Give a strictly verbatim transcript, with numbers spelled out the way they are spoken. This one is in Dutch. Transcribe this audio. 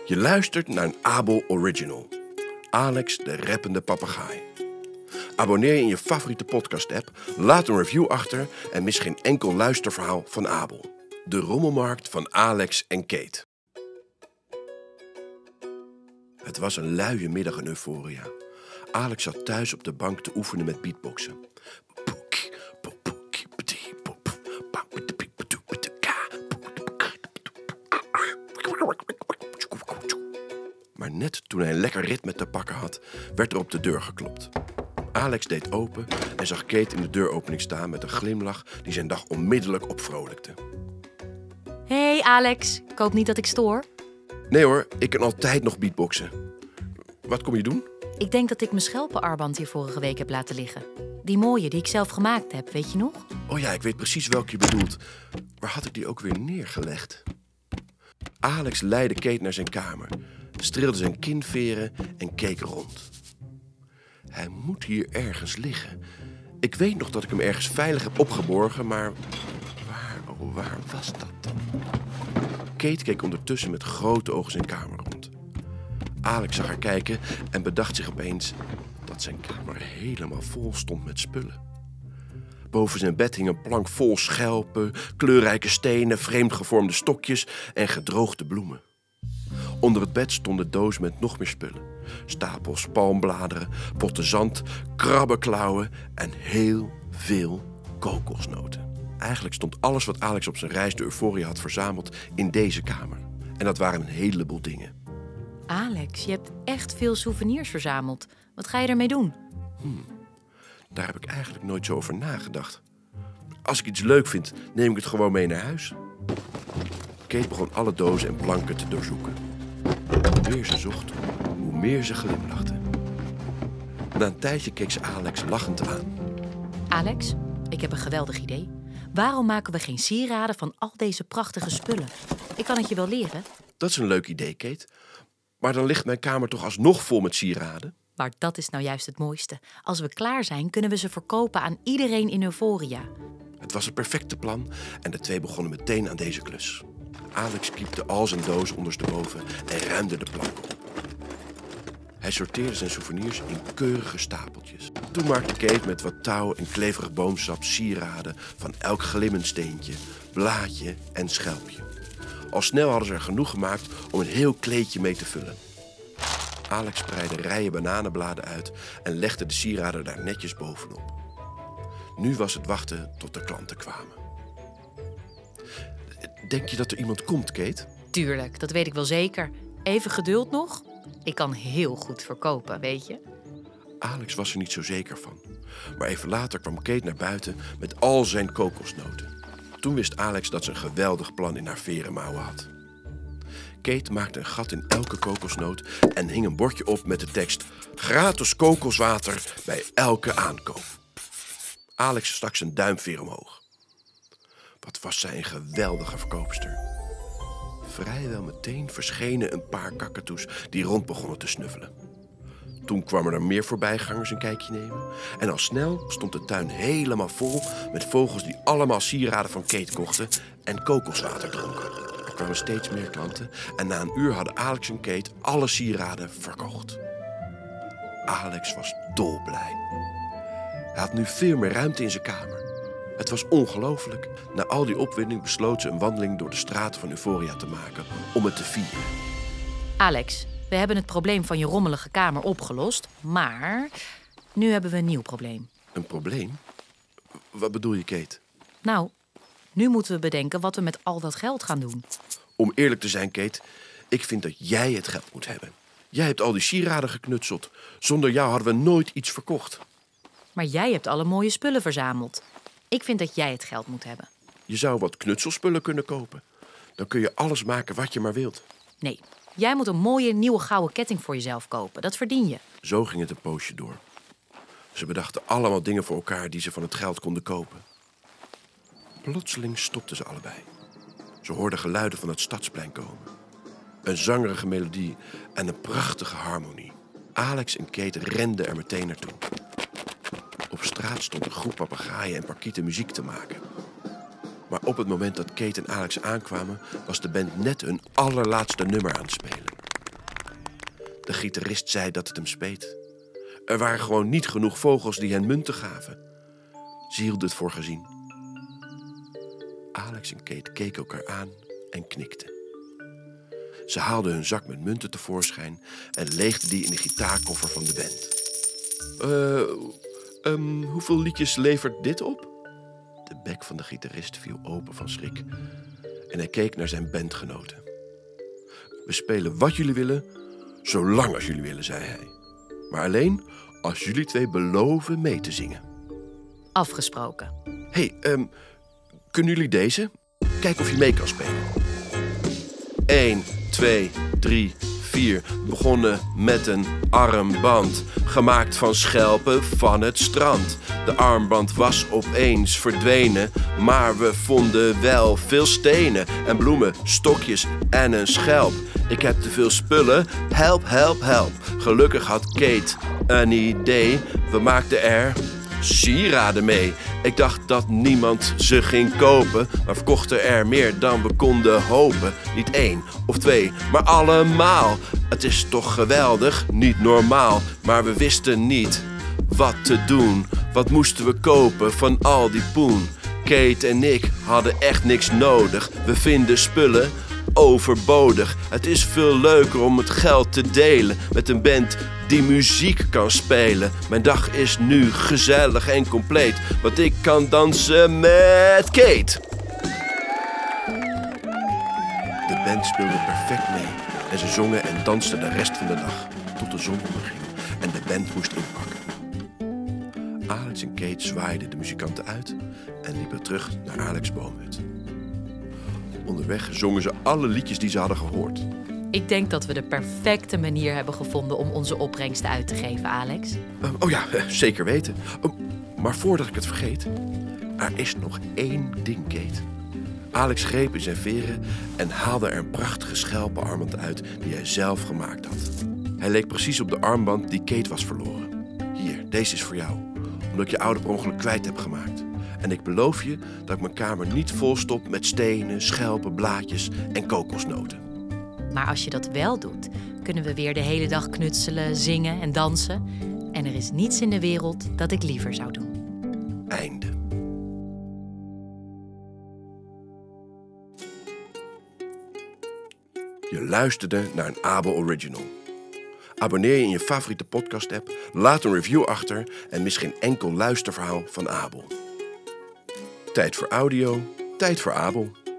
Je luistert naar een Abel Original. Alex de rappende papegaai. Abonneer je in je favoriete podcast-app, laat een review achter en mis geen enkel luisterverhaal van Abel. De rommelmarkt van Alex en Kate. Het was een luie middag in Euphoria. Alex zat thuis op de bank te oefenen met beatboxen. Maar net toen hij een lekker ritme te pakken had, werd er op de deur geklopt. Alex deed open en zag Kate in de deuropening staan met een glimlach die zijn dag onmiddellijk opvrolijkte. Hey Alex, ik hoop niet dat ik stoor. Nee hoor, ik kan altijd nog beatboxen. Wat kom je doen? Ik denk dat ik mijn schelpenarmband hier vorige week heb laten liggen. Die mooie die ik zelf gemaakt heb, weet je nog? Oh ja, ik weet precies welke je bedoelt. Waar had ik die ook weer neergelegd? Alex leidde Kate naar zijn kamer, streelde zijn kinveren en keek rond. Hij moet hier ergens liggen. Ik weet nog dat ik hem ergens veilig heb opgeborgen, maar waar, oh, waar was dat dan? Kate keek ondertussen met grote ogen zijn kamer rond. Alex zag haar kijken en bedacht zich opeens dat zijn kamer helemaal vol stond met spullen. Boven zijn bed hing een plank vol schelpen, kleurrijke stenen, vreemd gevormde stokjes en gedroogde bloemen. Onder het bed stonden dozen met nog meer spullen. Stapels palmbladeren, potten zand, krabbenklauwen en heel veel kokosnoten. Eigenlijk stond alles wat Alex op zijn reis door Euphoria had verzameld in deze kamer. En dat waren een heleboel dingen. Alex, je hebt echt veel souvenirs verzameld. Wat ga je ermee doen? Hmm, daar heb ik eigenlijk nooit zo over nagedacht. Als ik iets leuk vind, neem ik het gewoon mee naar huis. Kate begon alle dozen en planken te doorzoeken. Hoe meer ze zocht, hoe meer ze glimlachte. Na een tijdje keek ze Alex lachend aan. Alex, ik heb een geweldig idee. Waarom maken we geen sieraden van al deze prachtige spullen? Ik kan het je wel leren. Dat is een leuk idee, Kate. Maar dan ligt mijn kamer toch alsnog vol met sieraden? Maar dat is nou juist het mooiste. Als we klaar zijn, kunnen we ze verkopen aan iedereen in Euphoria. Het was het perfecte plan en de twee begonnen meteen aan deze klus. Alex kiepte al zijn dozen ondersteboven en ruimde de planken op. Hij sorteerde zijn souvenirs in keurige stapeltjes. Toen maakte Kate met wat touw en kleverig boomsap sieraden van elk glimmend steentje, blaadje en schelpje. Al snel hadden ze er genoeg gemaakt om een heel kleedje mee te vullen. Alex spreidde rijen bananenbladen uit en legde de sieraden daar netjes bovenop. Nu was het wachten tot de klanten kwamen. Denk je dat er iemand komt, Kate? Tuurlijk, dat weet ik wel zeker. Even geduld nog. Ik kan heel goed verkopen, weet je. Alex was er niet zo zeker van. Maar even later kwam Kate naar buiten met al zijn kokosnoten. Toen wist Alex dat ze een geweldig plan in haar verenmouwen had. Kate maakte een gat in elke kokosnoot en hing een bordje op met de tekst: gratis kokoswater bij elke aankoop. Alex stak zijn duimveer omhoog. Wat was zij een geweldige verkoopster. Vrijwel meteen verschenen een paar kakatoes die rond begonnen te snuffelen. Toen kwamen er meer voorbijgangers een kijkje nemen. En al snel stond de tuin helemaal vol met vogels die allemaal sieraden van Kate kochten en kokoswater dronken. Er kwamen steeds meer klanten en na een uur hadden Alex en Kate alle sieraden verkocht. Alex was dolblij. Hij had nu veel meer ruimte in zijn kamer. Het was ongelooflijk. Na al die opwinding besloot ze een wandeling door de straten van Euphoria te maken om het te vieren. Alex, we hebben het probleem van je rommelige kamer opgelost, maar nu hebben we een nieuw probleem. Een probleem? Wat bedoel je, Kate? Nou, nu moeten we bedenken wat we met al dat geld gaan doen. Om eerlijk te zijn, Kate, ik vind dat jij het geld moet hebben. Jij hebt al die sieraden geknutseld. Zonder jou hadden we nooit iets verkocht. Maar jij hebt alle mooie spullen verzameld. Ik vind dat jij het geld moet hebben. Je zou wat knutselspullen kunnen kopen. Dan kun je alles maken wat je maar wilt. Nee, jij moet een mooie nieuwe gouden ketting voor jezelf kopen. Dat verdien je. Zo ging het een poosje door. Ze bedachten allemaal dingen voor elkaar die ze van het geld konden kopen. Plotseling stopten ze allebei. Ze hoorden geluiden van het stadsplein komen. Een zangerige melodie en een prachtige harmonie. Alex en Kate renden er meteen naartoe. Op straat stond een groep papegaaien en parkieten muziek te maken. Maar op het moment dat Kate en Alex aankwamen, was de band net hun allerlaatste nummer aan het spelen. De gitarist zei dat het hem speet. Er waren gewoon niet genoeg vogels die hen munten gaven. Ze hielden het voor gezien. Alex en Kate keken elkaar aan en knikten. Ze haalden hun zak met munten tevoorschijn en leegden die in de gitaarkoffer van de band. Uh, um, hoeveel liedjes levert dit op? De bek van de gitarist viel open van schrik en hij keek naar zijn bandgenoten. We spelen wat jullie willen, zolang als jullie willen, zei hij. Maar alleen als jullie twee beloven mee te zingen. Afgesproken. Hé, hey, um, kunnen jullie deze? Kijk of je mee kan spelen. Eén, twee, drie, vier. We begonnen met een armband, gemaakt van schelpen van het strand. De armband was opeens verdwenen, maar we vonden wel veel stenen en bloemen, stokjes en een schelp. Ik heb te veel spullen, help, help, help. Gelukkig had Kate een idee. We maakten er sieraden mee. Ik dacht dat niemand ze ging kopen, maar verkochten er meer dan we konden hopen. Niet één of twee, maar allemaal. Het is toch geweldig, niet normaal. Maar we wisten niet wat te doen. Wat moesten we kopen van al die poen? Kate en ik hadden echt niks nodig. We vinden spullen overbodig. Het is veel leuker om het geld te delen met een band die muziek kan spelen. Mijn dag is nu gezellig en compleet, want ik kan dansen met Kate. De band speelde perfect mee en ze zongen en dansten de rest van de dag tot de zon onderging en de band moest inpakken. Alex en Kate zwaaiden de muzikanten uit en liepen terug naar Alex' boomhut. Onderweg zongen ze alle liedjes die ze hadden gehoord. Ik denk dat we de perfecte manier hebben gevonden om onze opbrengsten uit te geven, Alex. Uh, oh ja, uh, zeker weten. Uh, maar voordat ik het vergeet, er is nog één ding, Kate. Alex greep in zijn veren en haalde er een prachtige schelpenarmband uit die hij zelf gemaakt had. Hij leek precies op de armband die Kate was verloren. Hier, deze is voor jou, omdat ik je oude per ongeluk kwijt heb gemaakt. En ik beloof je dat ik mijn kamer niet volstop met stenen, schelpen, blaadjes en kokosnoten. Maar als je dat wel doet, kunnen we weer de hele dag knutselen, zingen en dansen. En er is niets in de wereld dat ik liever zou doen. Einde. Je luisterde naar een Abel Original. Abonneer je in je favoriete podcast-app, laat een review achter en mis geen enkel luisterverhaal van Abel. Tijd voor audio, tijd voor Abel.